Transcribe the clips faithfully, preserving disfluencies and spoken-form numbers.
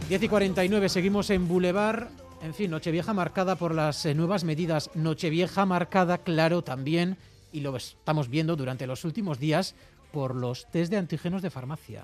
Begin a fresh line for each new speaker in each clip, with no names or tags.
diez y cuarenta y nueve, seguimos en Boulevard. En fin, Nochevieja marcada por las eh, nuevas medidas. Nochevieja marcada, claro, también, y lo estamos viendo durante los últimos días, por los test de antígenos de farmacia.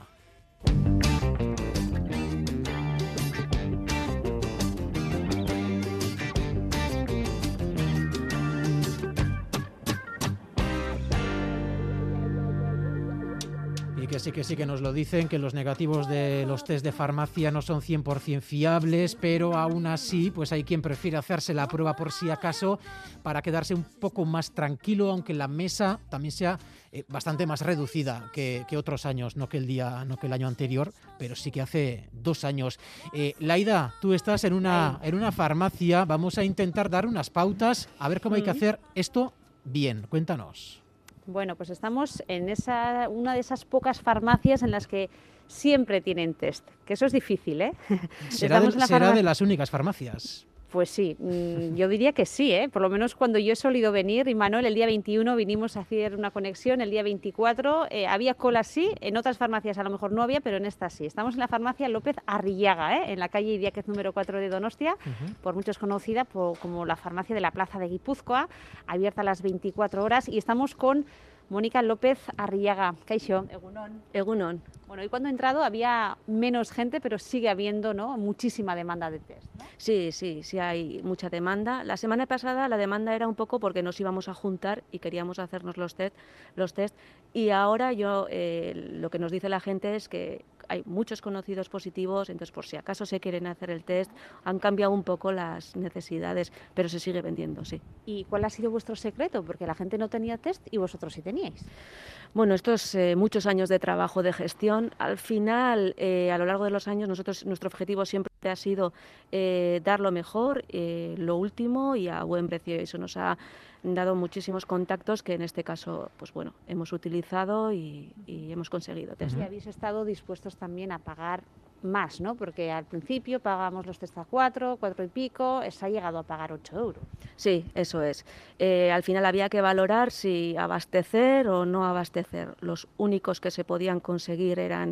Y que sí, que sí, que nos lo dicen, que los negativos de los test de farmacia no son cien por ciento fiables, pero aún así, pues hay quien prefiere hacerse la prueba por si acaso para quedarse un poco más tranquilo, aunque la mesa también sea eh, bastante más reducida que, que otros años, no que el día, no que el año anterior, pero sí que hace dos años. Eh, Laida, tú estás en una, en una farmacia, vamos a intentar dar unas pautas, a ver cómo hay que hacer esto bien. Cuéntanos.
Bueno, pues estamos en esa, una de esas pocas farmacias en las que siempre tienen test, que eso es difícil, ¿eh?
Será, de, será farmacia... de las únicas farmacias.
Pues sí, yo diría que sí, ¿eh? Por lo menos cuando yo he solido venir, y Manuel, el día veintiuno vinimos a hacer una conexión, el día veinticuatro eh, había cola sí, en otras farmacias a lo mejor no había, pero en esta sí. Estamos en la farmacia López Arrillaga, ¿eh? En la calle Idiáquez número cuatro de Donostia, uh-huh. por muchos conocida por, como la farmacia de la Plaza de Guipúzcoa, abierta a las veinticuatro horas, y estamos con Mónica López Arrillaga. Kaixo.
Egunon. Egunon.
Bueno, y cuando he entrado había menos gente, pero sigue habiendo, ¿no?, muchísima demanda de test, ¿no?
Sí, sí, sí hay mucha demanda. La semana pasada la demanda era un poco porque nos íbamos a juntar y queríamos hacernos los test, los test y ahora yo eh, lo que nos dice la gente es que hay muchos conocidos positivos, entonces por si acaso se quieren hacer el test, han cambiado un poco las necesidades, pero se sigue vendiendo, sí.
¿Y cuál ha sido vuestro secreto? Porque la gente no tenía test y vosotros sí teníais.
Bueno, estos eh, muchos años de trabajo de gestión, al final, eh, a lo largo de los años, nosotros nuestro objetivo siempre ha sido eh, dar lo mejor, eh, lo último y a buen precio. Eso nos ha dado muchísimos contactos que en este caso, pues bueno, hemos utilizado y, y hemos conseguido test.
Y habéis estado dispuestos también a pagar más, ¿no? Porque al principio pagábamos los test a cuatro, cuatro y pico, se ha llegado a pagar ocho euros.
Sí, eso es. Eh, al final había que valorar si abastecer o no abastecer. Los únicos que se podían conseguir eran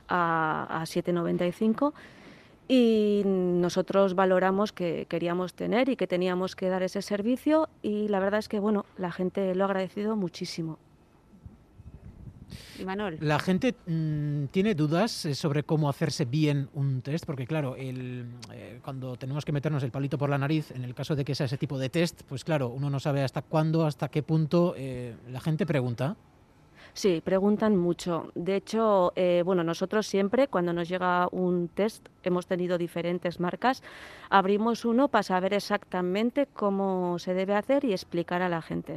a, a siete noventa y cinco y nosotros valoramos que queríamos tener y que teníamos que dar ese servicio y la verdad es que, bueno, la gente lo ha agradecido muchísimo.
¿Y Manuel?
La gente mmm, tiene dudas sobre cómo hacerse bien un test, porque claro, el, eh, cuando tenemos que meternos el palito por la nariz, en el caso de que sea ese tipo de test, pues claro, uno no sabe hasta cuándo, hasta qué punto, eh, la gente pregunta.
Sí, preguntan mucho. De hecho, eh, bueno, nosotros siempre, cuando nos llega un test, hemos tenido diferentes marcas, abrimos uno para saber exactamente cómo se debe hacer y explicar a la gente.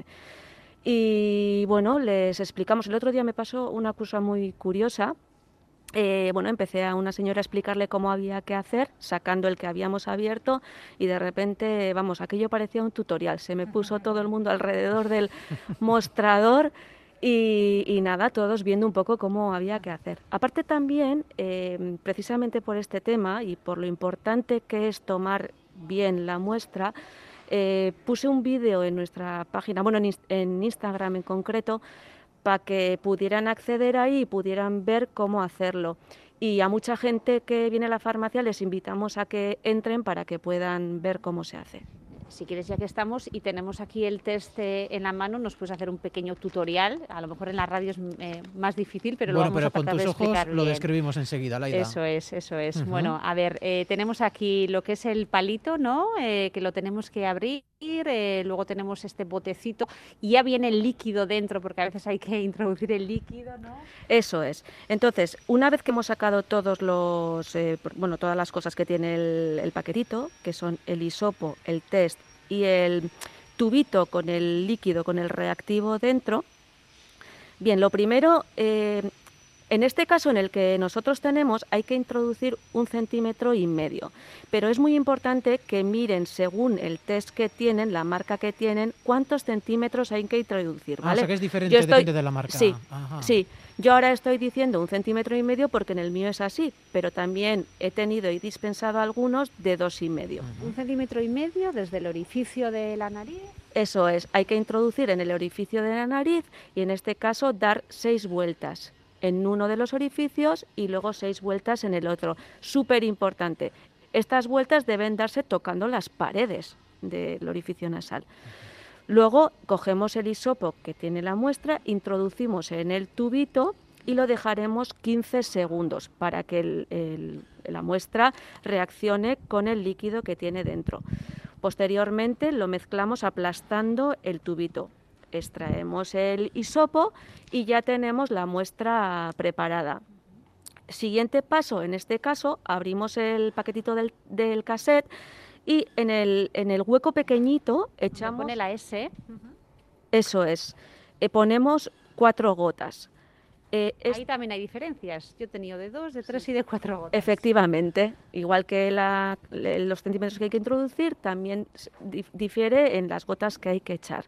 Y bueno, les explicamos. El otro día me pasó una cosa muy curiosa. Eh, bueno, empecé a una señora a explicarle cómo había que hacer, sacando el que habíamos abierto y de repente, vamos, aquello parecía un tutorial. Se me puso todo el mundo alrededor del mostrador y, y nada, todos viendo un poco cómo había que hacer. Aparte también, eh, precisamente por este tema y por lo importante que es tomar bien la muestra, Eh, puse un vídeo en nuestra página, bueno, en, en Instagram en concreto, para que pudieran acceder ahí y pudieran ver cómo hacerlo. Y a mucha gente que viene a la farmacia les invitamos a que entren para que puedan ver cómo se hace.
Si quieres, ya que estamos y tenemos aquí el test eh, en la mano, nos puedes hacer un pequeño tutorial. A lo mejor en la radio es eh, más difícil, pero
bueno,
lo vamos
pero
a tratar
con tus
de explicar
ojos
bien.
Lo describimos enseguida, Laida.
Eso es, eso es.
Uh-huh.
Bueno, a ver, eh, tenemos aquí lo que es el palito, ¿no? Eh, que lo tenemos que abrir, eh, luego tenemos este botecito y ya viene el líquido dentro, porque a veces hay que introducir el líquido, ¿no?
Eso es. Entonces, una vez que hemos sacado todos los, eh, bueno, todas las cosas que tiene el, el paquetito, que son el hisopo, el test y el tubito con el líquido, con el reactivo dentro. Bien, lo primero, eh, en este caso en el que nosotros tenemos, hay que introducir un centímetro y medio, pero es muy importante que miren según el test que tienen, la marca que tienen, cuántos centímetros hay que introducir, ¿vale?
Ah, o sea que es diferente,
Yo estoy,
depende de la marca.
Sí,
Ajá.
sí. Yo ahora estoy diciendo un centímetro y medio porque en el mío es así, pero también he tenido y dispensado algunos de dos y medio.
Uh-huh. Un centímetro y medio desde el orificio de la nariz.
Eso es, hay que introducir en el orificio de la nariz y en este caso dar seis vueltas. en uno de los orificios y luego seis vueltas en el otro. Súper importante. Estas vueltas deben darse tocando las paredes del orificio nasal. Luego cogemos el hisopo que tiene la muestra, introducimos en el tubito y lo dejaremos quince segundos para que el, el, la muestra reaccione con el líquido que tiene dentro. Posteriormente lo mezclamos aplastando el tubito. Extraemos el hisopo y ya tenemos la muestra preparada. Siguiente paso, en este caso, abrimos el paquetito del, del cassette y en el, en el hueco pequeñito echamos...
Pone la S.
Eso es. Eh, ponemos cuatro gotas. Eh,
Ahí
es...
también hay diferencias. Yo he tenido de dos, de tres sí. y de cuatro gotas.
Efectivamente. Igual que la, los centímetros que hay que introducir, también difiere en las gotas que hay que echar.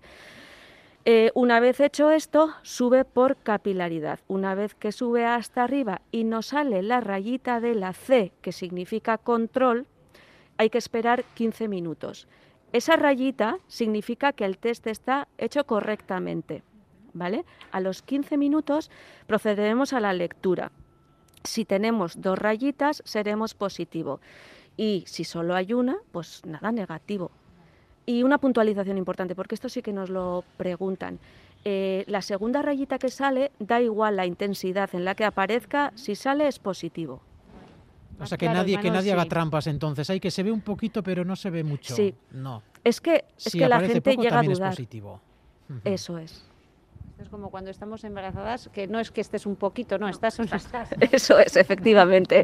Eh, una vez hecho esto, sube por capilaridad. Una vez que sube hasta arriba y nos sale la rayita de la C, que significa control, hay que esperar quince minutos. Esa rayita significa que el test está hecho correctamente, ¿vale? A los quince minutos procederemos a la lectura. Si tenemos dos rayitas, seremos positivo. Y si solo hay una, pues nada, negativo. Y una puntualización importante, porque esto sí que nos lo preguntan. Eh, la segunda rayita que sale, da igual la intensidad en la que aparezca, si sale es positivo.
O sea, que claro, nadie, que nadie sí. haga trampas entonces. Hay que se ve un poquito, pero no se ve mucho.
Sí.
No.
Es que, es
si
que la gente
poco,
llega a dudar.
Es positivo. Uh-huh.
Eso es.
Es como cuando estamos embarazadas, que no es que estés un poquito, no, no estás, estás, estás.
Eso es, efectivamente.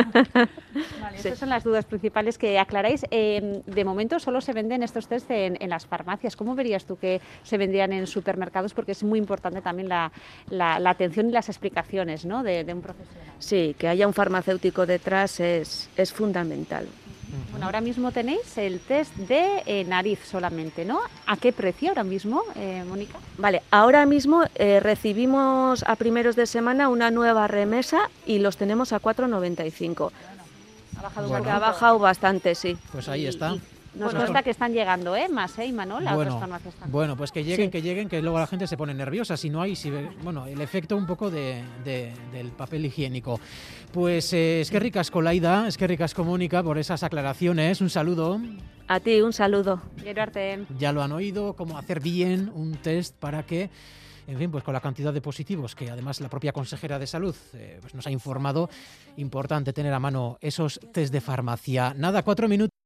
Vale, sí. Estas son las dudas principales que aclaráis. Eh, de momento solo se venden estos test en, en las farmacias. ¿Cómo verías tú que se vendrían en supermercados? Porque es muy importante también la, la, la atención y las explicaciones, ¿no?, de, de un profesional.
Sí, que haya un farmacéutico detrás es, es fundamental.
Bueno, ahora mismo tenéis el test de eh, nariz solamente, ¿no? ¿A qué precio ahora mismo, eh, Mónica?
Vale, ahora mismo eh, recibimos a primeros de semana una nueva remesa y los tenemos a cuatro noventa y cinco.
Ha bajado,
bueno.
un
ha bajado bastante, sí.
Pues ahí está.
Y, Nos bueno, consta que están llegando, ¿eh? Más, ¿eh, Imanol? A
bueno,
otras farmacias también.
Bueno, pues que lleguen,
sí.
que lleguen, que luego la gente se pone nerviosa. Si no hay, si ve, bueno, el efecto un poco de, de, del papel higiénico. Pues eh, es que ricas Colaida, es que ricas Mónica por esas aclaraciones. Un saludo.
A ti, un saludo.
Quiero arte.
Ya lo han oído, cómo hacer bien un test para que... En fin, pues con la cantidad de positivos que además la propia consejera de salud eh, pues nos ha informado, importante tener a mano esos test de farmacia. Nada, cuatro minutos.